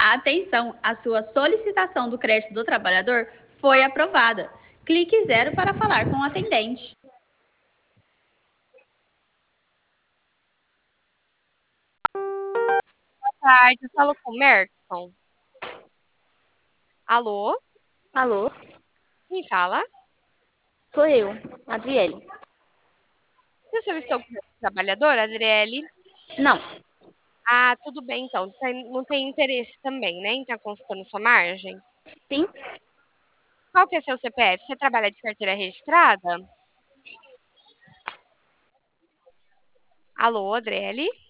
Atenção, a sua solicitação do crédito do trabalhador foi aprovada. Clique zero para falar com o atendente. Boa tarde, eu falo com o Merson. Alô? Alô, Quem fala? sou eu, Adriele. Você solicitou o trabalhador, Adriele? Não, Ah, tudo bem então. Não tem interesse também, né, em estar consultando sua margem? sim, Qual que é seu CPF? Você trabalha de carteira registrada? Alô, Adriele?